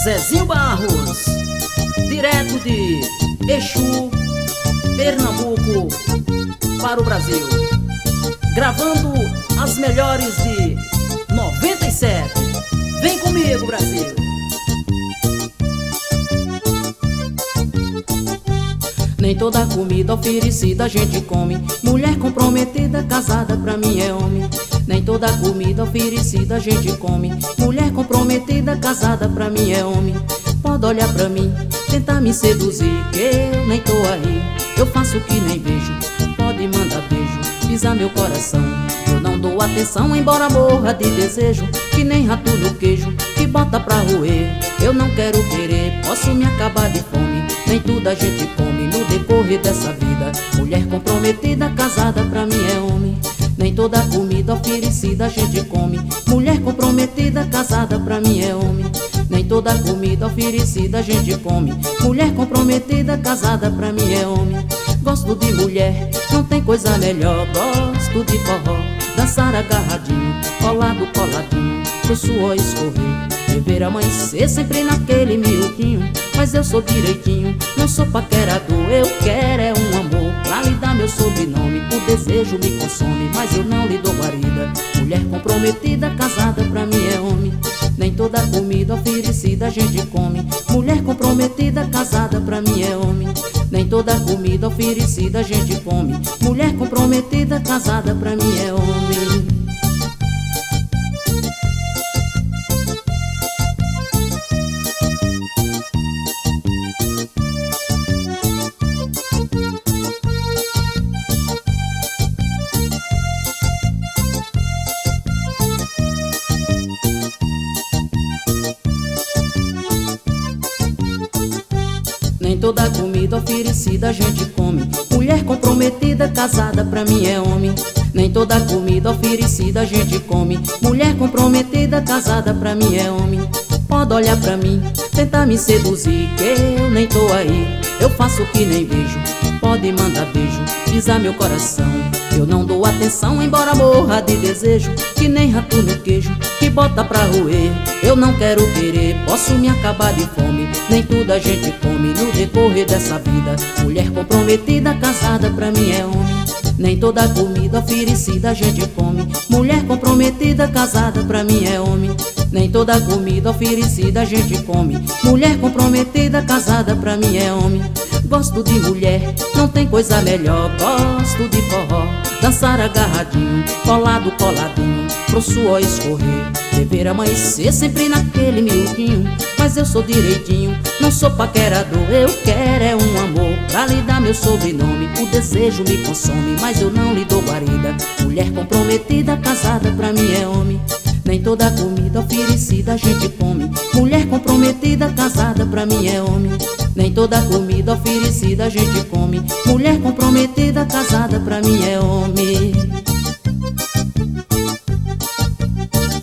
Zezinho Barros, direto de Exu, Pernambuco, para o Brasil, gravando as melhores de 97. Vem comigo, Brasil. Nem toda comida oferecida a gente come. Mulher comprometida, casada, pra mim é homem. Nem toda comida oferecida a gente come. Mulher comprometida, casada, pra mim é homem. Pode olhar pra mim, tentar me seduzir, que eu nem tô aí. Eu faço o que nem vejo. Pode mandar beijo, pisar meu coração. Eu não dou atenção, embora morra de desejo. Que nem rato no queijo, que bota pra roer. Eu não quero querer, posso me acabar de fome. Nem tudo a gente come no decorrer dessa vida. Mulher comprometida, casada, pra mim é homem. Nem toda comida oferecida a gente come. Mulher comprometida, casada, pra mim é homem. Nem toda comida oferecida a gente come. Mulher comprometida, casada, pra mim é homem. Gosto de mulher, não tem coisa melhor. Gosto de forró, dançar agarradinho, colado, coladinho, pro suor escorrer, beber amanhecer sempre naquele miudinho. Mas eu sou direitinho, não sou paquerador. Eu quero é um amor pra lhe dar meu sobrenome. O desejo me consome, mas eu não lhe dou guarida. Mulher comprometida, casada, pra mim é homem. Nem toda comida oferecida a gente come. Mulher comprometida, casada, pra mim é homem. Nem toda comida oferecida a gente come. Mulher comprometida, casada, pra mim é homem. Nem toda comida oferecida a gente come. Mulher comprometida, casada, pra mim é homem. Nem toda comida oferecida a gente come. Mulher comprometida, casada, pra mim é homem. Pode olhar pra mim, tentar me seduzir, que eu nem tô aí. Eu faço o que nem vejo. Pode mandar beijo, pisar meu coração. Eu não dou atenção, embora morra de desejo. Que nem rato no queijo, que bota pra roer. Eu não quero querer, posso me acabar de fome. Nem tudo a gente come no decorrer dessa vida. Mulher comprometida, casada, pra mim é homem. Nem toda comida oferecida a gente come. Mulher comprometida, casada, pra mim é homem. Nem toda comida oferecida a gente come. Mulher comprometida, casada, pra mim é homem. Gosto de mulher, não tem coisa melhor. Gosto de forró, dançar agarradinho, colado, coladinho, pro suor escorrer, beber amanhecer sempre naquele miudinho. Mas eu sou direitinho, não sou paquerador. Eu quero é um amor pra lhe dar meu sobrenome. O desejo me consome, mas eu não lhe dou guarida. Mulher comprometida, casada, pra mim é homem. Nem toda comida oferecida a gente come. Mulher comprometida, casada, pra mim é homem. Nem toda comida oferecida a gente come. Mulher comprometida, casada, pra mim é homem.